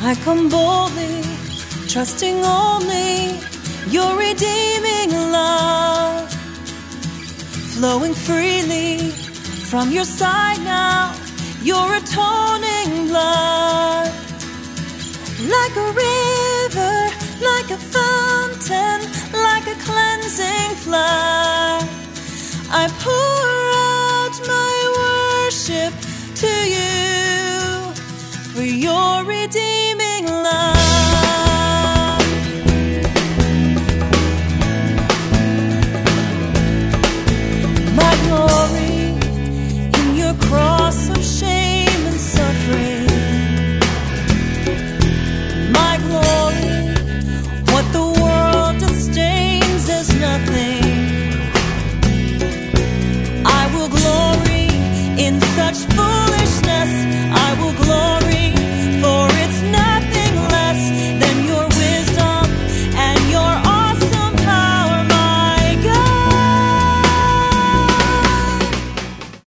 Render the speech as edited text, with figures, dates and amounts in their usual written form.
I come boldly, trusting only your redeeming love, flowing freely from your side now, your atoning blood. Like a river, like a fountain, like a cleansing flood, I pour out my worship to you for your redeeming